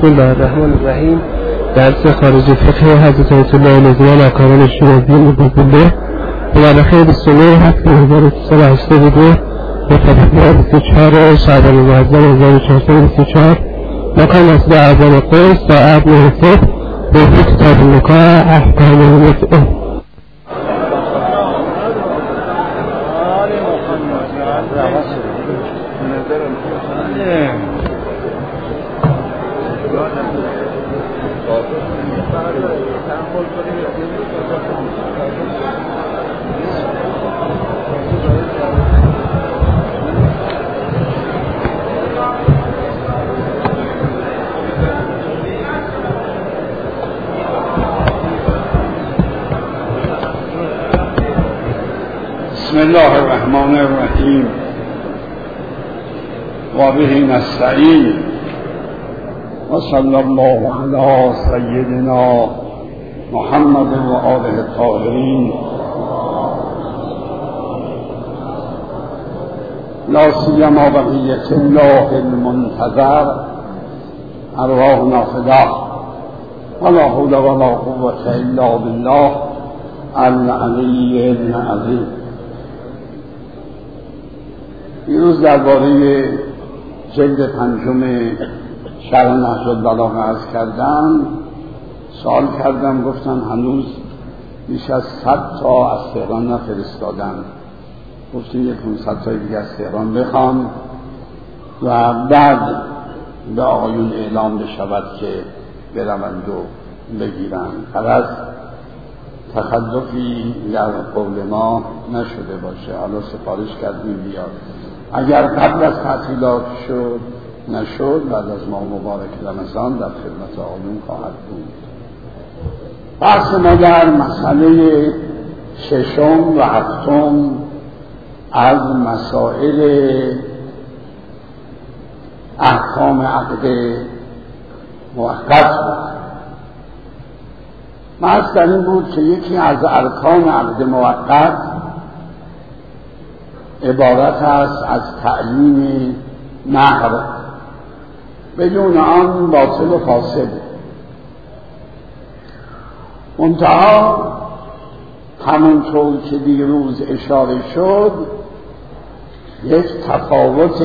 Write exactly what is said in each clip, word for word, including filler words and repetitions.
بسم الله الرحمن الرحیم. درس خارج فقه حضرت آیت الله نظامی اکرم شیرازی مبارک و خیر سنه هفت هزار و سیصد و هشتاد و دو به تاریخ بیست و چهار شعبان معظم هزار و چهارصد و بیست و چهار مکان مسجد اعظم قدس ساعت نه صبح به کتاب نکاح احکام المتعه. بسم الله الرحمن الرحیم و به نستعین و صلی الله علی سیدنا محمد و آله الطاهرین. لا سیما بقیة الله المنتظر ارواحنا فداه ولا حول ولا قوة الا بالله العلی العظیم. دیروز درباره جلد پنجم شرح نهج البلاغه عرض کردم، سوال کردم، گفتن هنوز بیش از صد تا از تهران نفرستادن. گفتیم یک پانصد تا دیگه از تهران بخوان و بعد به آقایون اعلام بشود که بروند و بگیرن. غرض تخلفی در قول ما نشده باشه. حالا سفارش کردیم بیاد. اگر قبل از تعطیلات شد نشد، بعد از ماه مبارک رمضان در خدمت آقایون خواهد بود. بحث ما در مسئله ششم و هفتم از مسائل احکام عقد موقت بود. بحث در این بود که یکی از ارکان عقد موقت عبارت است از تعیین مهر، بدون آن باطل و فاسد. منتها همونطور که دیروز اشاره شد، یک تفاوت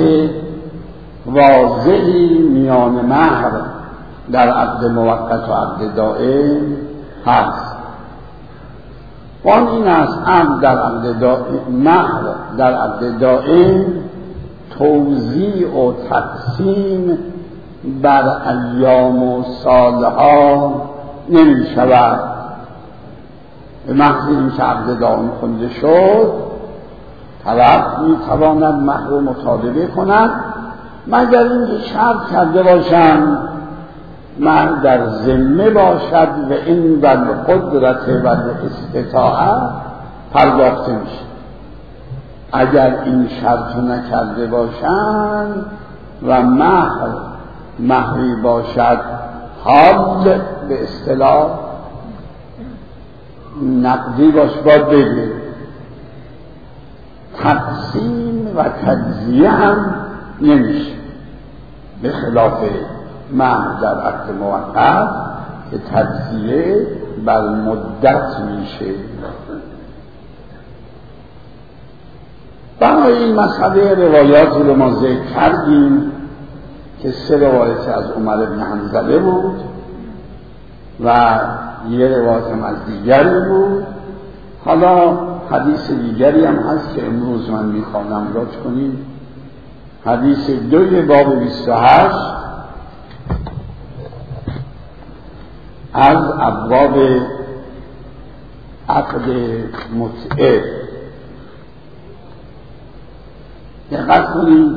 واضحی میان مهر در عقد موقت و عقد دائم هست. وان این است عقد در عقد دائم، مهر در عقد دائم توزیع و تقسیم بر ایام و سالها نمی شود. به محض این که عقد دائم خونده شد، طرف می تواند مهر رو مطالبه کند، مگر اینکه شرط کرده باشند مهر در ذمه باشد و این بر قدرت و استطاعت پرداخته میشه. اگر این شرط نکرده باشند و مهر مهری باشد حال به اصطلاح نقدی باش، باید بگیر، تقسیم و تجزیه هم نمیشه، به خلاف مهر در عقد موقت که تجزیه بر مدت میشه. برای این مسئله روایاتی رو ما ذکر کردیم که سه روایت از عمر بن حنظله بود و یه روایت هم از دیگری بود. حالا حدیث دیگری هم هست که امروز من میخوانم، لطف کنید. حدیث دوی باب بیست و هشت از ابواب عقد متعه. دقت کنید،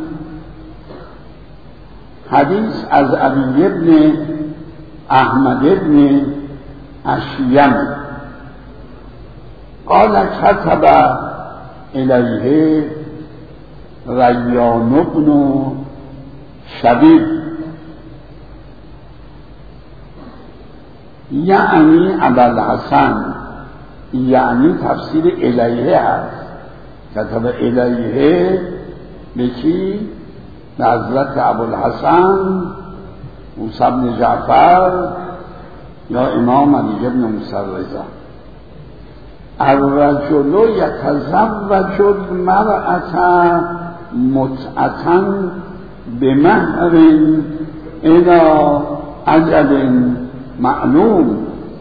حدیث از علی ابن احمد ابن اشیم قال كتب الیه ریان بن شبیب یعنی ابوالحسن، یعنی تفسیر الیه هست. کتب الیه به کی؟ به حضرت ابوالحسن موسی بن جعفر یا امام علی بن موسی رضا. الرجل یتزوج المرأة متعة بمهر الى اجل معلوم.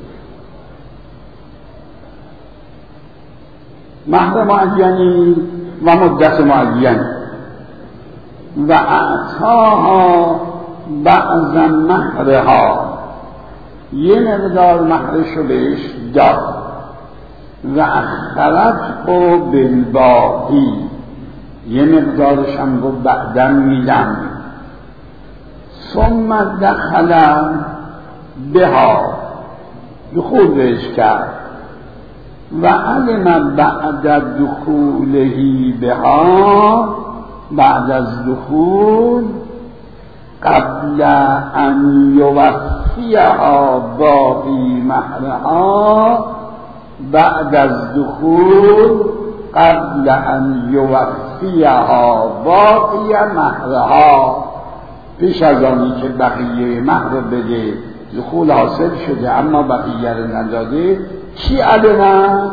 مهر معینی و مدت معین و اعطاها بعض مهرها، یه مقدار مهرشو بهش داد و اخرت و بالباقی، یه مقدارش هم گفت بعدا میدم. ثم دخل بها، دخول بهش کرد و علم بعد دخوله بها، بعد از دخول قبل ان یوفیها باقی مهرها، بعد از دخول قبل ان یوفیها باقی مهرها، پیش از آنی که بقیه مهر بده، دخول حاصل شده اما بقیه رو نداده، چی علمه؟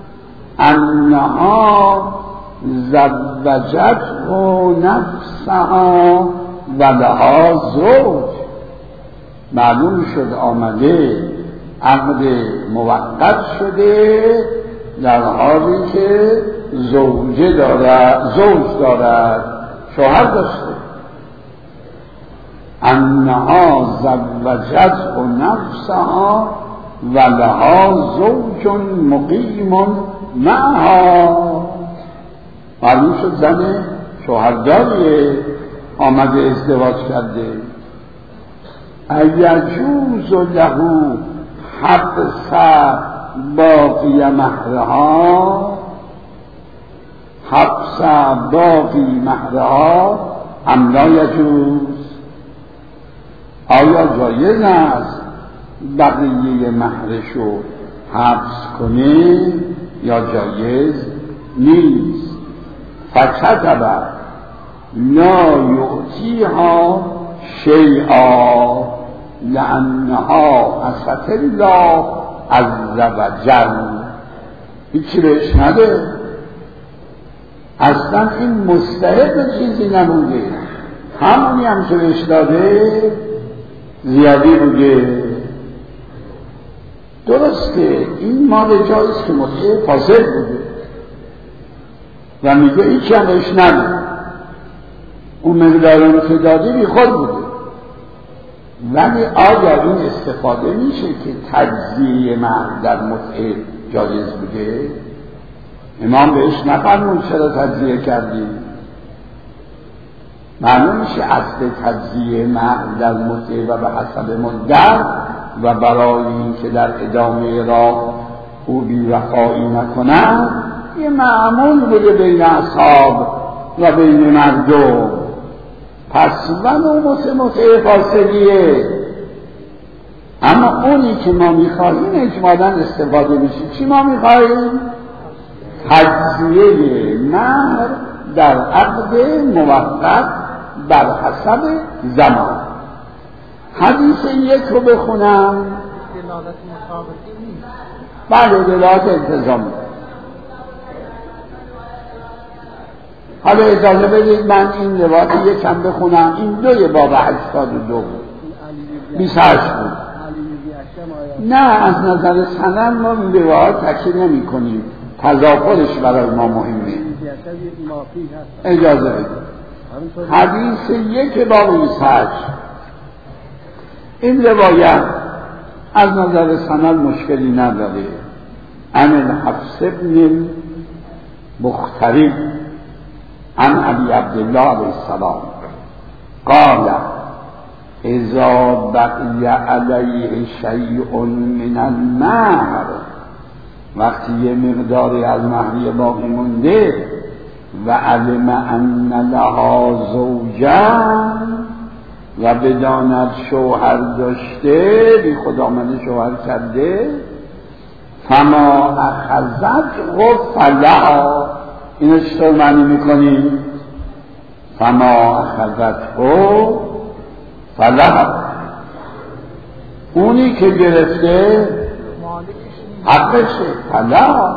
انها زوجت و نفسها و لها زوج. معلوم شد آمده عقد موقت شده در حالی که زوجه دارد، زوج دارد، شوهر داشته. انها زوجت و نفسها و لها زوج مقیم معها. معلوم شد زن شوهرداریه، آمده ازدواج کرده. ایجوز له حبس باقی مهرها، حبس باقی مهرها ام لا یجوز؟ آیا جایز است بقیه مهرشو حبس کنه یا جایز نیست؟ فکتب لا یعطیها شیئا لانها عصت الله عز وجل. هیچی بهش نده، اصلا این مستحق چیزی نبوده، همونی هم که بهش داده زیادی بوده. درسته این مال جاییست که متعه فاسد بوده و میگه هیچی هم بهش نده، اون مقدارون که داده بی خود بوده. ولی آیا این استفاده میشه که تجزیه مهر در متعه جایز بوده؟ امام بهش نفرمون چرا تجزیه کردیم؟ معلوم میشه اصل تجزیه مهر در متعه و به حسب مدت و برای این که در ادامه راه او بی‌وفایی نکنن یه معمول بوده بین اصحاب و بین مردم. پس ولو متعه فاسدیه، اما اونی که ما میخواهیم اجمالاً استفاده میشه. چی ما میخواهیم؟ تجزیه مهر در عقد موقت بر حسب زمان. حدیث یک رو بخونم. دلالت مطابقی نیست. بله دلالت التزامی. حالا اجازه بدید من این روایت یکم بخونم. این دوی باب هشتاد و دو بود، بیست و هشت بود. نه از نظر سند ما این روایت تکیه نمی کنیم، تضافرش برای ما مهمه. اجازه بدید حدیث یک باب بیست و هشت. این روایت از نظر سند مشکلی نداره. عن الحفص بن المخترب عن ابی عبدالله علیه السلام قال اذا بقی علیه شیء من المهر، وقتی یه مقداری از مهریه باقی مونده و علم ان لها زوجان و بداند شوهر داشته، بی خود آمده شوهر کرده، فما اخذت غفلها. اینو چطور معنی میکنیم؟ فما اخذت غفلها، اونی که گرفته حقشه. طلا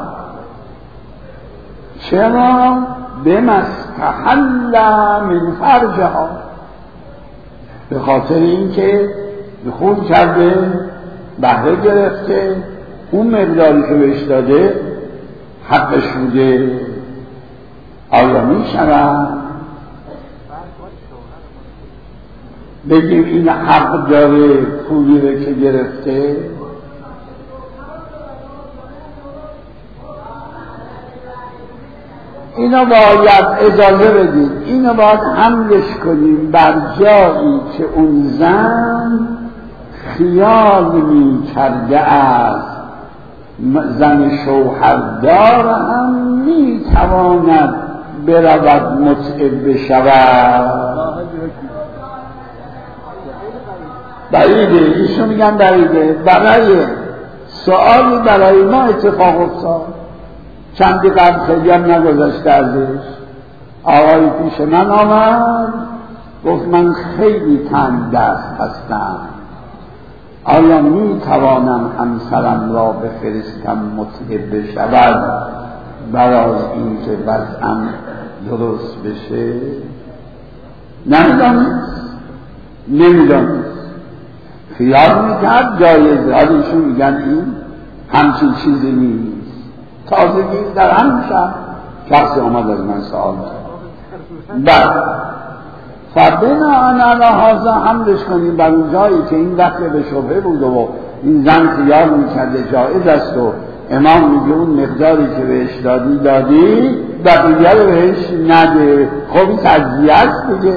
چرا؟ بمستحل من فرجها، به خاطر اینکه دخول کرده، بهره گرفته، اون مقداری که بهش داده حقش بوده. آیا می شود بگیم این حق داره پولی رو که گرفته؟ اینو باید اجازه بدیم، اینو باید حملش کنیم بر جایی که اون زن خیال می کرده است زن شوهردار هم می تواند برود متعب بشود. بعیده، ایشون میگن بعیده. برای سؤالی برای ما اتفاق افتاد، چندی قبل خیلی هم نگذاشته ازش. آقای پیش من آمد گفت من خیلی تنگ دست هستم، آیا می توانم همسرم را بفرستم متعب بشود برای اینکه وضعم درست بشه؟ نمیدانست نمیدانست خیال میکرد جایزه. حالا ایشون میگن این همچین چیزی نیست. تازگی در همین شهر شخصی آمد از من سوال کرد، بعد فبنا انا هذا حملش کنیم بر اون جایی که این وقت به شبهه بود و این زن خیال میکرده جایز است و امام میگه اون مقداری که بهش دادی دادی بقیه رو بهش نده. خب این تجزیه است دیگه.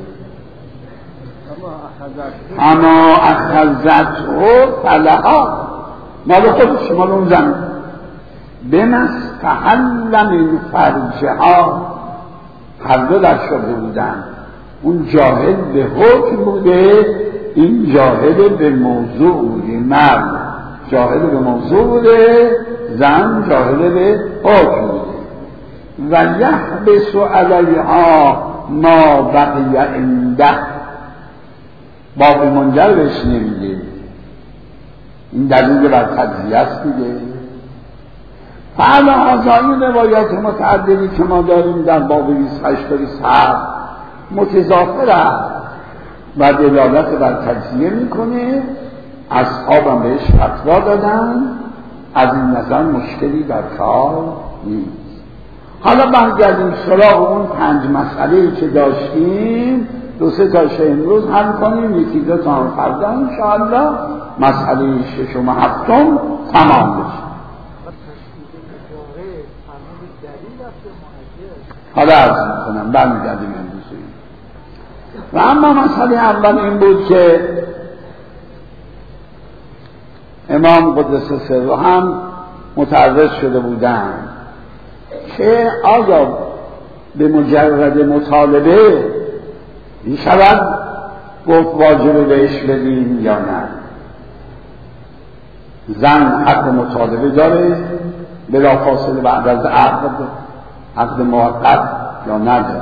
اما اخذت و فلها مال خودش، مال اون زن. بمستحل من فرجها، هر دو در شبه بودن. اون جاهل به حکم بوده، این جاهل به موضوع بوده. مرد جاهل به موضوع بوده، زن جاهل به حکم بوده. و یحبس علیها ما بقی عنده، باب منجر بهش نمیده. این دلیل بر تجزیه است دیگه. فعلا آزایی روایات متعددی که ما داریم در باب بیست و هشت و بیست و هفت متضافر است و دلالت بر تجزیه میکنه. اصحابم بهش فتوا دادن، از این نظر مشکلی در کار نیست. حالا برگردیم سراغ اون پنج مسئله‌ای که داشتیم، دو سه تاش امروز حل کنیم، یکی دو تا هم فردا انشاءالله مسئله ششم و هفتم تمام بشه. حالا عرض میکنم برمیگردیم امروز. و اما مسئله اول این بود که امام قدس سره هم متعرض شده بودن که آیا به مجرد مطالبه این شود گفت واجب بهش بدیم یا نه. زن حق مطالبه داره بلا فاصله بعد از عقد، عقد موقت یا نداره.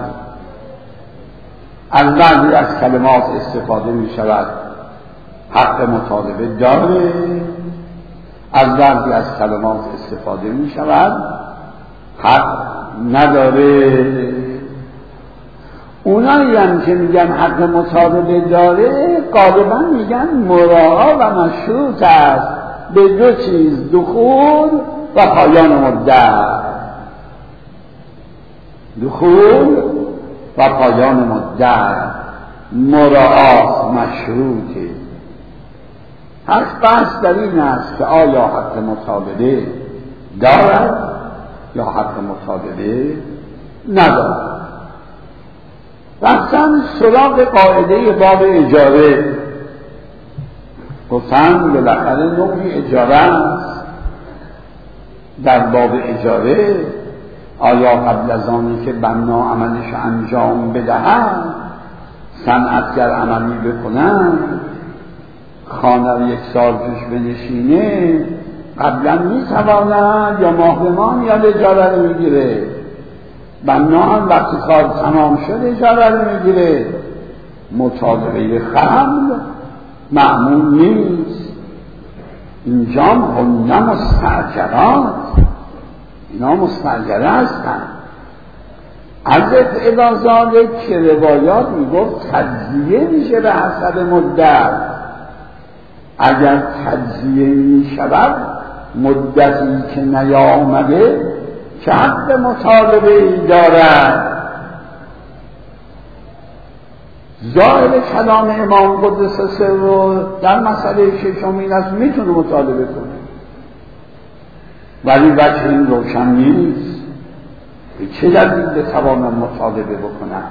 از بعضی از کلمات استفاده می شود حق مطالبه داره، از بعضی از کلمات استفاده می شود حق نداره. اونایی هم که میگن حق مطالبه داره غالبا میگن مراعا و مشروط است به دو چیز، دخول و پایان مدت. دخول و پایان مدت مراعات مشروطه. هر بحث در این است که آیا حق مطالبه دارد یا حق مطالبه ندارد. رفتن سراغ قاعده باب اجاره، گفتن بالاخره نوعی اجاره است. در باب اجاره آیا قبل از آنی که بنا عملش انجام بدهد صنعتگر عملی بکنن، خانه رو یک سال توش بنشینه، قبلا میتواند یا ماهمان یا اجاره رو میگیره. بنا هم وقتی کار تمام شد اجاره رو میگیره. مطالبه خمر معمول نیست. اینجا هن مستأجرات، اینا مستأجره هستن. از الی ذالک که روایات میگفت تجزیه میشه به حسب مدت. اگر تجزیه میشود مدتی که نیامده که حق مطالبه ای دارد. ظاهر کلام امام قدس سره در مسئله ششم این است میتونه مطالبه کنه، ولی وجه این روشن نیست به چه دلیل بتوانم مطالبه بکنم.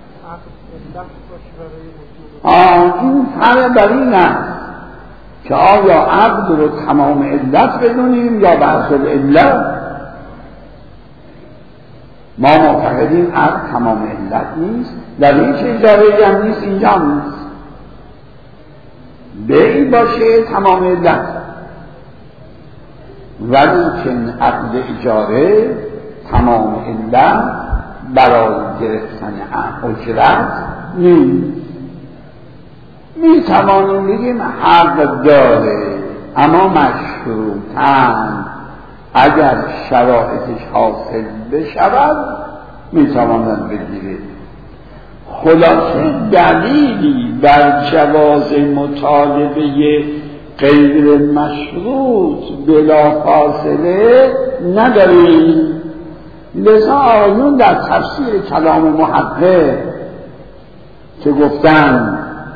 آه این فرق بر این است که آیا عقد رو تمام علت بدونیم یا بعض العلت. ما معتقدیم عقد تمام علت نیست، در هیچ اجاره هم نیست، اینجا هم نیست. بیع باشه تمام علت، ولی که عقد اجاره تمام علت برای گرفتن اجرت نیست. می توانیم بگیم حق داره اما مشروطاً اگر شرایطش حاصل بشود می تواند بگیره. خلاصه دلیلی بر جواز مطالبه غیر مشروط بلا فاصله نداریم. لذا آیون در تفسیر کلام محقق که گفتن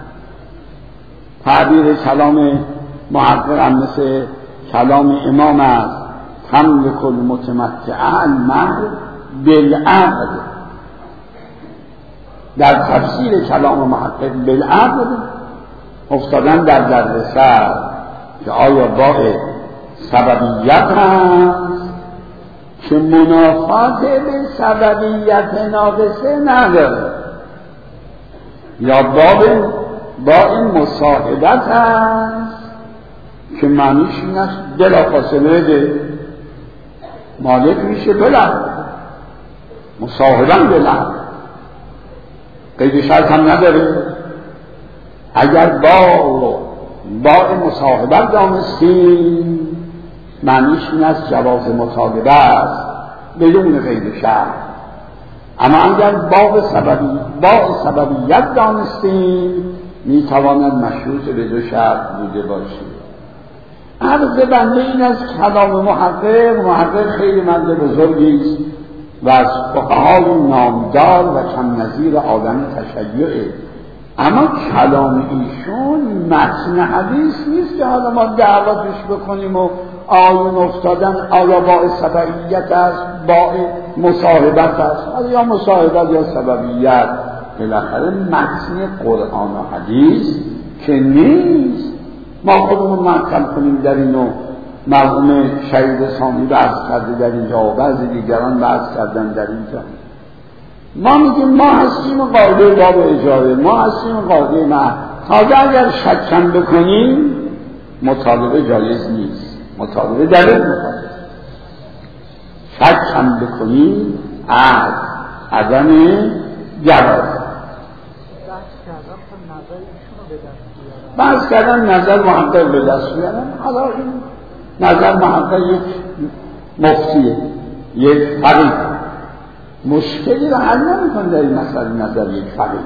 تعبیر کلام محقق هم مثل کلام امام است، تملک المتمتع المهر بالعقد. در تفسیر کلام محقق بالعقد افتادن در دردسر که آیا باء سببیت هست که منافات به سببیت ناقصه نداره، یا باب با این مصاحبت هست که معنیش این است بلافاصله ده مالک میشه بلند مصاحبن بلند، قید شرط هم نداره. اگر با با مصاحبت دانستیم معنیش این است جواز مطالبه است بدون قید شرط. اما اگر باب سببی با سببیت دانستیم میتواند مشروط به دو شرط بوده باشید. عرض بنده این از کلام محقق. محقق خیلی مرد بزرگی است و از فقهای نامدار و کم نظیر عالم تشیعه، اما کلام ایشون متن حدیث نیست که حالا ما دعوتش بکنیم و آیون افتادن آیا با سببیت است با مصاحبت است، یا مصاحبت یا سببیت. بالاخره متن قرآن و حدیث که نیست ما خودمون مطلب کنیم در اینو. مرحوم شهید ثانی بحث کرده در اینجا و بعضی دیگران بحث کردن در اینجا. ما میگیم ما هستیم قاعده باب اجاره، ما هستیم قاعده ما. تازه اگر شکم بکنیم مطالبه جایز نیست، مطالبه دلیل مطالبه. شکم بکنیم از عدم جواز. بعض کردن نظر محقق به دست بیارن. حالا این نظر محقق یک مفتیه، یک فقیه، مشکلی رو حل نمی‌کنه در این مسئله نظر یک فقیه.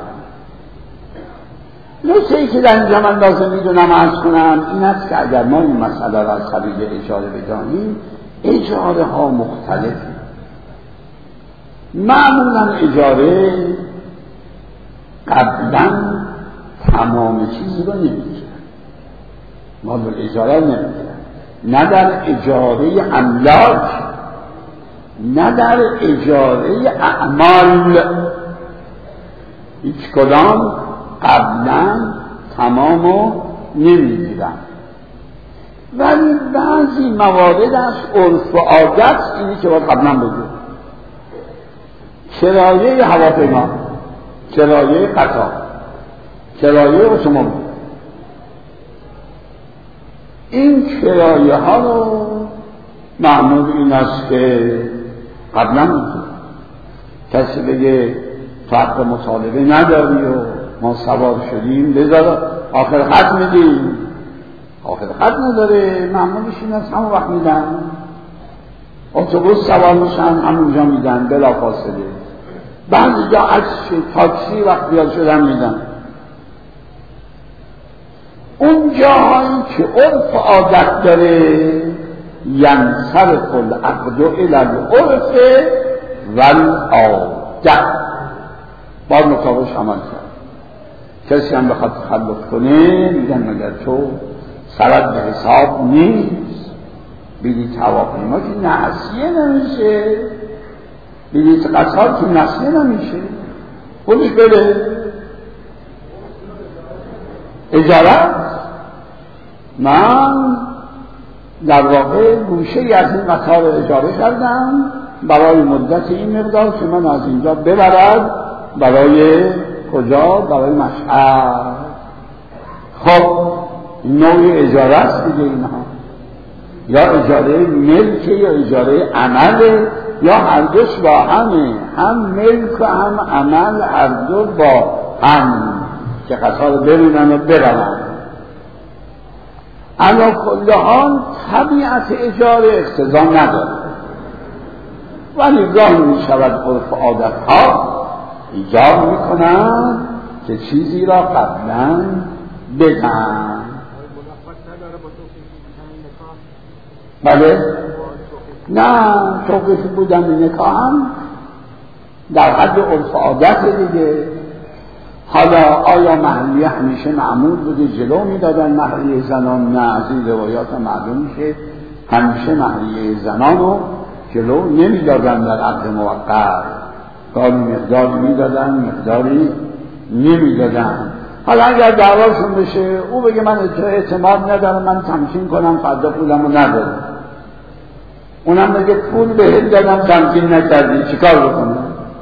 نکته‌ای که در اینجا من لازم میدونم عرض کنم این است که اگر ما این مسئله را از قبیل اجاره بدانیم، اجاره ها مختلفه. معمولا اجاره قبلا تمام چیزی رو نمیگیرن، مال اجاره نمیگیرن، نه در اجاره املاک نه در اجاره اعمال، هیچ کدام قبلا تمامو نمیگیرن. ولی بعضی موارد از عرف و عادت اینی که باید قبلا بگیر، کرایه هواپیما، کرایه قطار، کرایه اتومبیل، این کرایه ها رو معمول این است که قبلا میگیر. کسی بگه فرق مطالبه نداری و ما سوار شدیم بذار آخر خط میدیم، آخر خط نداره، معمولشون از همون وقت میدن، اتوبوس سوار میشن همونجا میدن بلا فاصله. بعضی جا عکس تاکسی وقت بیاد شدن میدن. اون جاهایی که عرف عادت داره ینصرف العقد الی العرف والعادت، باید مطابقش عمل کرد. کسی هم بخواد تخلف کنه میگن مگر تو سرت به حساب نیست؟ بلیط هواپیما که نعسیه نمیشه، بلیط قطار که نعسیه نمیشه، خودش بره اجارت. من در واقع گوشه از این قطار اجاره کردم برای مدت این مقدار که من از اینجا ببرد برای کجا؟ برای مشهد. خب نوع اجاره است دیگه اینها، یا اجاره ملک یا اجاره عمل، یا هر دوش با همه، هم ملک و هم عمل، هر دو با هم که قطار ببینن و برون. علا کل حال طبیعت اجاره اقتضا نداره، ولی گاه می شود عرف عادت ها ایجاب می کنند که چیزی را قبلا بگن. بله؟ نه، توقیفی بودن نکاح هم در حد عرف عادت دیگه. حالا آیا محلیه همیشه معمول بوده جلو میدادن محلیه زنان؟ نه، از این روایات معلوم میشه همیشه محلیه زنان رو جلو نمیدادن در عقد موقت، گاهی مقداری میدادن مقداری نمیدادن. حالا اگر دعواشون بشه او بگه من اعتماد ندارم، من تمکین کنم فردا پولم رو ندارم، اونم بگه پول بهت دادم تمکین نکردی، چیکار بکنم؟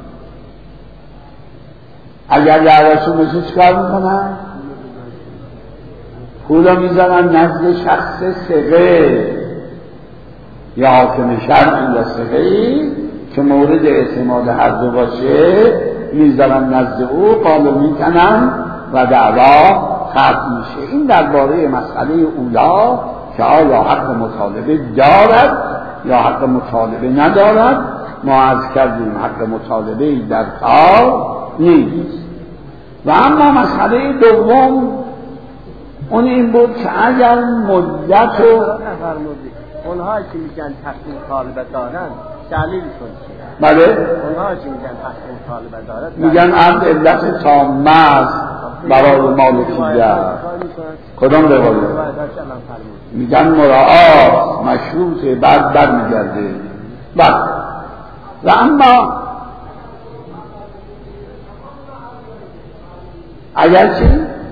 اگر دعواشون بشه چیکار میکنن؟ پول رو میزنن نزد شخص ثقه یا حاکم شرعی یا ثقه‌ای که مورد اعتماد هر دو باشه، میزنن نزد او، قالو میکنن و دعوا ختم میشه. این درباره مسئله اولا که آیا حق مطالبه دارد یا حق مطالبه ندارد. ما عرض کردیم حق مطالبه در کار نیست. و اما مسئله دوم اون این بود که اگر مدت و اونها که میگن تقسیم طالبه دارن دلیلشون چیه؟ بله؟ اونها که میگن تقسیم طالبه دارن میگن عقد علت تامه است برای مالکیت. کدام روایت؟ میگن مراعات مشروطه بعد بر میگرده. بعد و اما اگر چی؟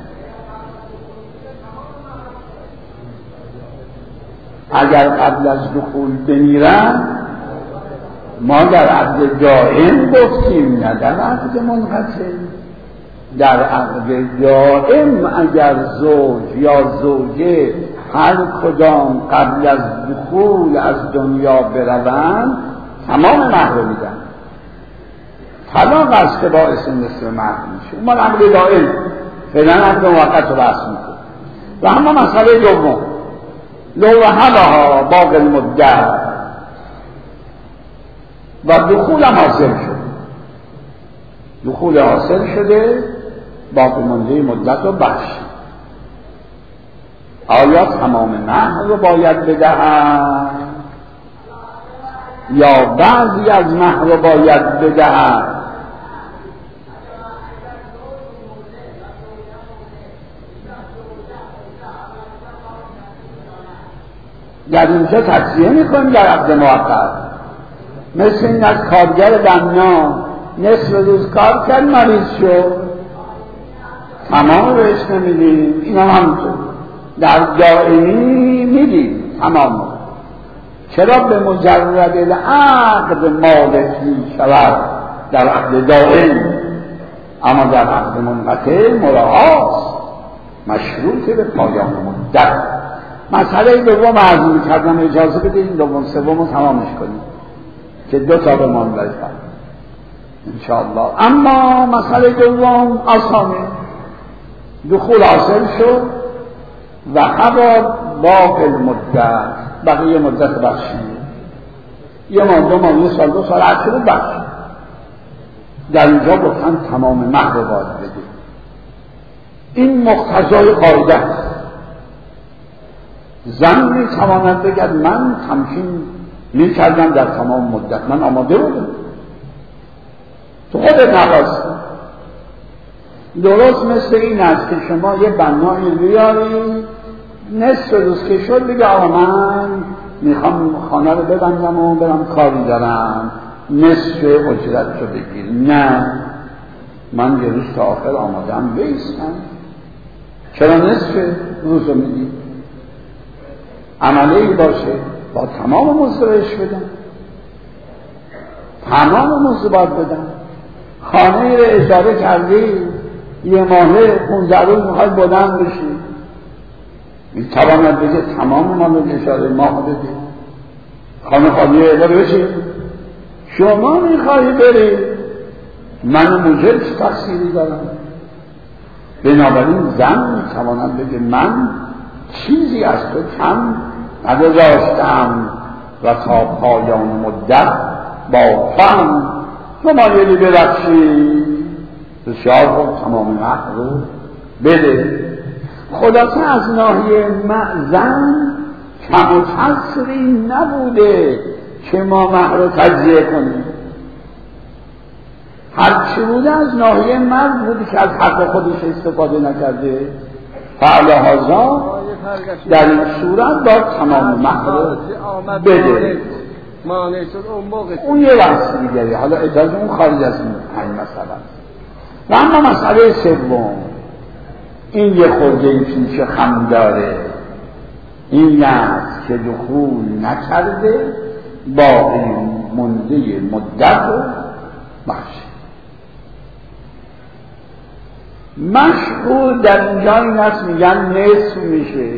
اگر قبل از دخول بمیرن ما در عقد دائم گفتیم نه در عقد منقطع. در عقد دائم اگر زوج یا زوجه هر کدام قبل از دخول از دنیا بروند تمام مهر میدن. طلاق است که باعث نصف مهر میشه. ما عقد دائم فعلا عقد موقت رو بحث میکنیم. و اما مسئله دوم لو وهبها باقی المدت و دخول حاصل شد، دخول حاصل شده باقی مانده مدت رو بخش، آیا تمام مهر رو باید بدهد یا بعضی از مهر رو باید بدهد؟ در اینجا تجزیه میکنیم در عقد موقت. مثل این از کارگر بنا نصف روز کار کرد مریض شد تمام بهش نمیدیم، این هم همونطور در دائمی میدیم تمام. چرا به مجرد العقد مالکی شود در عقد دائم، اما در عقد منقطع مراعاست مشروط به پایان مدت. مسئله دوم عرض می‌کردم اجازه بدید دوم سوم رو تمامش کنیم که دو تا به من برسد انشاءالله. اما مسئله دوم آسانه، دخول حاصل شد و هوا باقی المدت، بقیه مدت بخشید، یه ماه دو ماه یه سال دو سال هر چه بود بخشید. در اینجا گفتن تمام مهر رو باید بده. این مقتضای قاعده است. زن می تواند بگد من تمکین می کردم در تمام مدت، من آماده بودم، تو خودت نخواستی. درست مثل این است که شما یه بنایی بیاری نصف روز که شد بگه آقا من میخوام خانه رو ببندم و برم کاری دارم، نصف اجرت رو بگیر. نه، من یه روز تا آخر آمادم بیستم. چرا نصف روز رو میدی؟ عملی باشه با تمام مزدش بدم، تمام مزد باید بدم. خانه رو اجاره کردی یه ماهه پونزده روز میخوای بلند بشی، میتواند بگه تمام مال اجاره ماه بده، خانه خالیه اجاره بشی. شما میخوایی بری، من موجب چه تقصیری دارم؟ بنابراین زن میتواند بگه من چیزی از تو کم نداشتم و تا پایان مدت با فهم تو مایلی ببخشی، بسیار خوب تمام مهر رو بده. خلاصه از ناحیه زن کم و کسری نبوده که ما مهر رو تجزیه کنیم. هرچی بوده از ناحیه مرد بوده که از حق خودش استفاده نکرده، فعلهازا در این صورت باید تمام مهر رو بده. اون یه بحث دیگری، حالا اجازه اون خارج از این مسئله است. و اما مسئله سوم، این یه خورده این پیش خم داره، این است که دخول نکرده باقی مونده مدت رو بخشه. مشهور در اینجا این است میگن نصف میشه.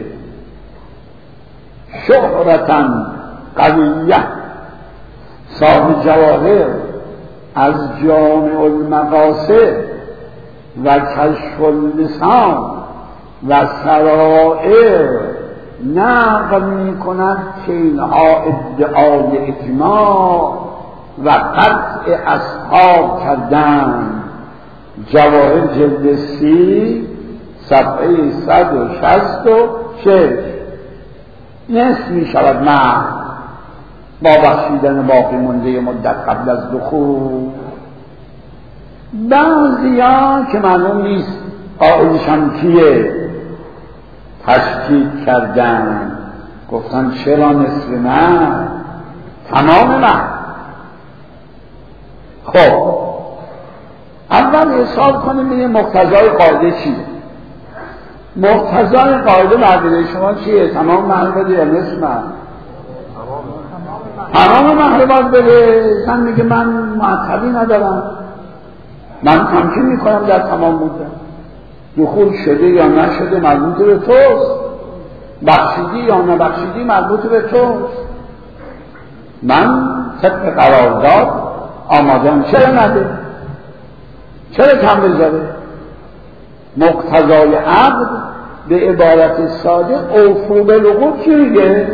شهرتن قویه صاحب جواهر از جامع المقاصد و کشف اللسان و سرائر نقل می کند که اینها ادعای اجماع و قطع اصحاب کردند. جواهر جلد سی صفحه صد و شصت و شش. نصف می شود مهر با بخشیدن باقی مونده مدت قبل از دخول. بعضی‌ها که معلوم نیست قائلشان کیه تشکیک کردن، گفتن چرا نصف مهر؟ تمام مهر. خب اول حساب کنیم ببینیم مقتضای قاعده چیه. مقتضای قاعده معدل شما چیه؟ تمام مهر بده یا نصف مهر؟ تمام مهر باید بده. زن میگه من معطلی ندارم، من تمکین میکنم در تمام مدت. دخول شده یا نشده مربوط به توست، بخشیدی یا نبخشیدی مربوط به توست. من طبق قرارداد آمادم، چرا نده؟ چرا کم بذاره؟ مقتضای عقد به عبارت ساده اوفو بالعقود چی میگه؟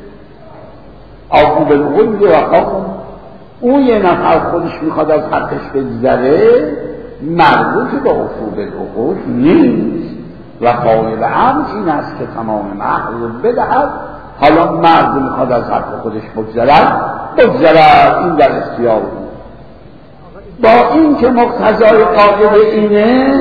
اوفو بالعقود میگه وفا کن. اون یه نفر خودش میخواد از حقش بگذره، مربوط به اوفو بالعقود نیست. وفای به عقد این است که تمام مهر رو بدهد. حالا مرد میخواد از حق خودش بگذرد بگذرد، این در اختیار بود. با این که مقتضای قاعده اینه،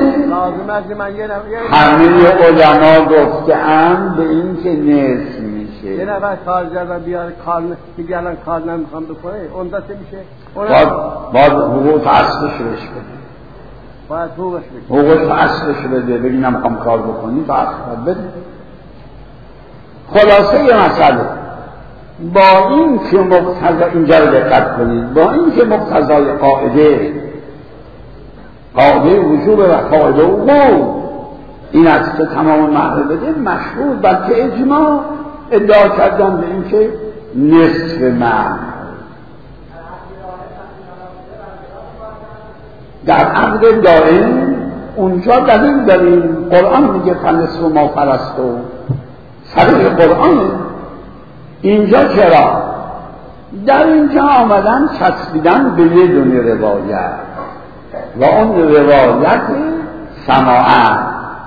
همه علما گفته‌اند به این که نصف میشه. یه نفر کارگر رو بیاره کار میگه الان کار نمیخوام بکنه، اون دسته میشه. باید باید حقوق اصلش بهش بده. باید حقوقش بده. حقوق اصلش بده، بگی نمیخوام کار بکنی، تا اصل بده. خلاصه یه مسئله، با این که مقتضا، اینجا رو دقت کنید، با این که مقتضای قاعده قاعده وجوب و قاعده وقوع این است که تمام مهر بده، مشهور بلکه اجماع ادعا کردن به این که نصف مهر. در عقد دائم اونجا دلیل داریم، قرآن میگه فنصف ما فرستو برای قرآن. اینجا چرا؟ در اینجا آمدن چسبیدن به یه دونه روایت و اون روایت سماعت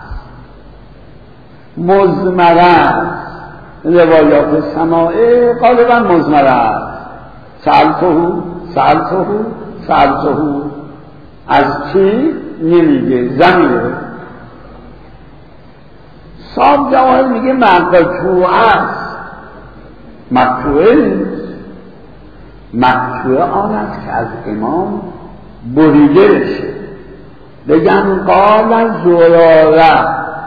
مزمره. روایات سماعه غالبا مزمره. سألته سألته سألته از چی؟ نمیگه، زمینه. صاحب جواهر میگه مقطوع است. مقطوعه نیست. مقطوعه آن است که از امام بریده بشه، بگن قال زراره،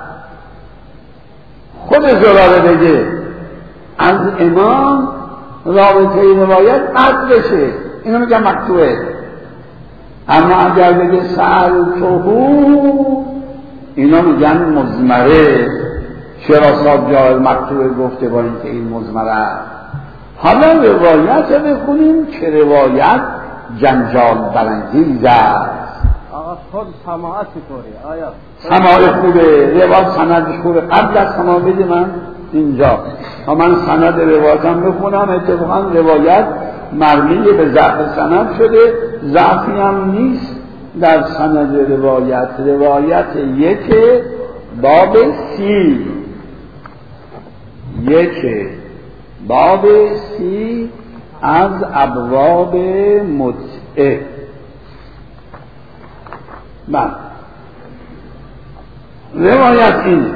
خود زراره بگه از امام رابطه روایت قطع بشه، اینو میگن مقطوعه. اما اگر بگه سألتهو، اینا میگن مزمره. چرا صاحب جاهر مقطوعه گفته با اینکه این مزمره؟ حالا روایت بخونیم که روایت جنجال برانگیز است. آقا خود سماعت چطوری؟ آیا سماع خوبه، روایت سندش خوبه. قبل از سماع بده من اینجا تا من سند روایتم بخونم. اتفاقا روایت مرمی به ضعف سند شده، ضعفی هم نیست در سند روایت. روایت یک باب سی، یک باب سی از ابواب متعه. من روایت اینه: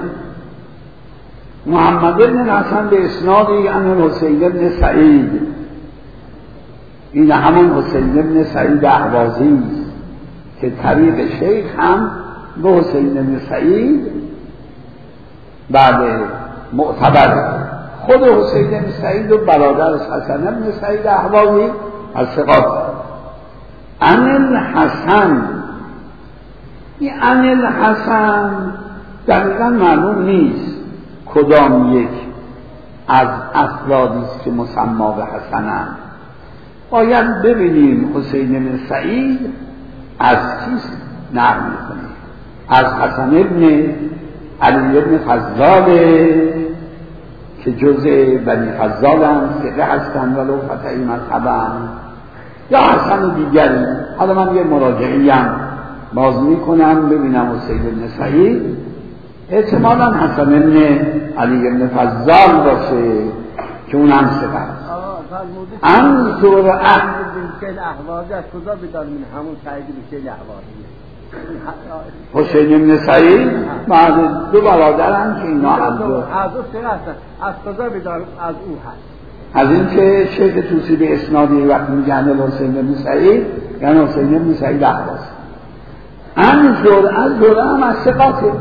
محمد بن حسن به اسنادی عن حسین بن سعید. این همون حسین بن سعید اهوازی است که طریق شیخ هم به حسین بن سعید بعد معتبر. خود حسین بن سعید و برادرش حسن بن سعید اهوازی از ثقات. عن الحسن، این عن الحسن دقیقا معلوم نیست کدام یک از افرادی است که مسما به حسنند. باید ببینیم حسین بن سعید از چیست نقل میکنه. از حسن ابن علی ابن فضال که جزء بنی فضال هم ثقه هستند ولو فتحی مذهبند، یا حسن دیگری. حالا من یه مراجعی هم باز میکنم ببینم حسین بن سعید احتمالا حسن ابن علی ابن فضال باشه که اون هم ثقه است. انظر بنت الاحوازی از کجا بدانیم همون سعید بن الاحوازی؟ حسین بن سعید بعد دو برادرن که اینا از دو از دو ثقه هستن. از کجا بدانیم از او هست؟ از این که شیخ توسی به اسنادی وقت میگن حسین بن سعید یعنی حسین بن سعید احواز. انظر از دوره هم از ثقاته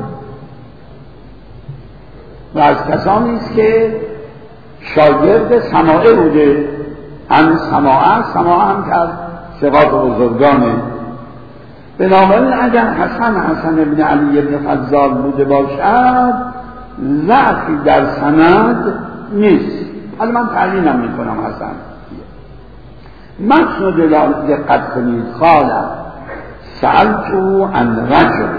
و از کسانی است که شاگرد سماعه بوده. هم سماعه سماعه هم کرد ثقات بزرگانه. بنابراین اگر حسن حسن ابن علی ابن فضال بوده باشد ضعفی در سند نیست. حالا من تعیینم میکنم حسن متن دقت کنید. قال سألتو عن رجل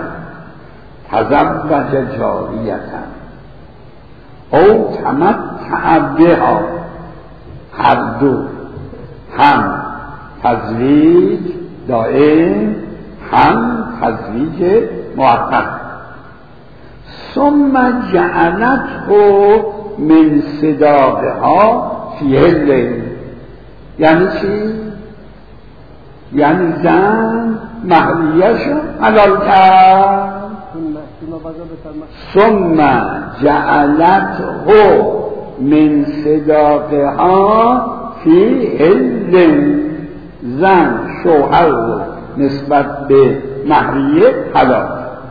تزوج جاریتا او تمتع بها، هر دو هم تزویج دائم هم تزویج موقت. ثم جعلته من صداقها فی هل. یعنی چی؟ یعنی زن مهریه‌شو حلال کرد. ثم جعلته من صداقها فی هل. زن شوهر رو نسبت به مهریه حلال.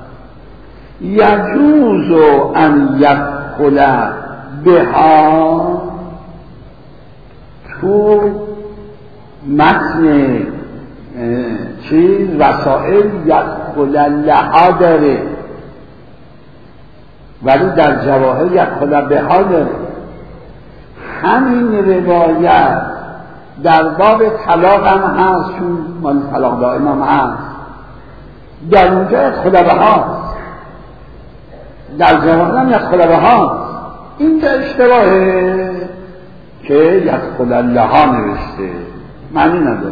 یجوز ان یدخل بها. تو متن چیز وسائل یدخل لها داره ولی در جواهر یدخل بها داره. همین روایت در باب طلاق هم هست، چون مال طلاق دائم هم هست. در اونجا یدخل بها، در جواهر هم یدخل بها. این در اشتباهه که یدخل الله نوشته، معنی نداره.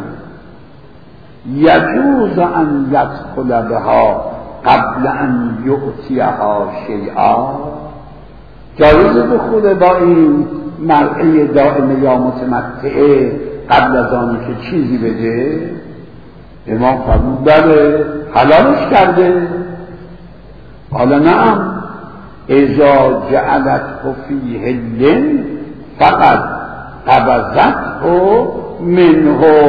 یجوز ان یدخل بها قبل ان یؤتیها شیئا، جایز دخول با این مرعه دائمه یا متمتعه قبل از آنی که چیزی بده؟ امام فرمود بله، حلالش کرده. حالا نعم، اذا جعلته فی حل فقط قبضته منه،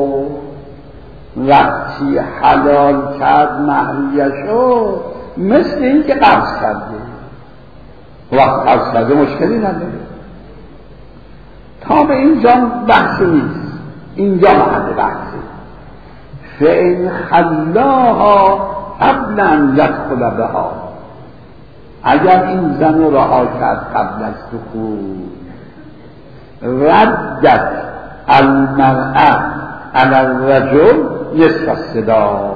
وقتی حلال کرد مهریه‌شو مثل این که قبض کرده. وقت قبض کرده مشکلی نداره. تا به اینجا بحث نیست، اینجا محل بحثه. فإن خلاها قبل ان يدخل بها، اگر این زن رو رها کرد قبل از دخول، ردت المرأة علی الرجل نصف الصداق،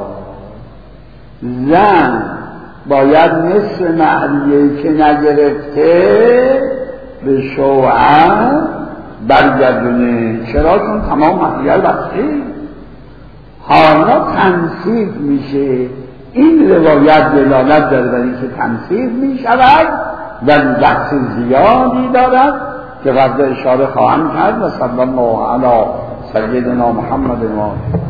زن باید نصف مهریه که نگرفته به شوهر برگردونه. چرا؟ چون تمام مهریه بسته. حالا تنصیف میشه. این روایت دلالت داره بر اینکه تنصیف میشود و بحث زیادی دارد که فردا اشاره خواهم کرد. و صلی الله علی سیدنا محمد و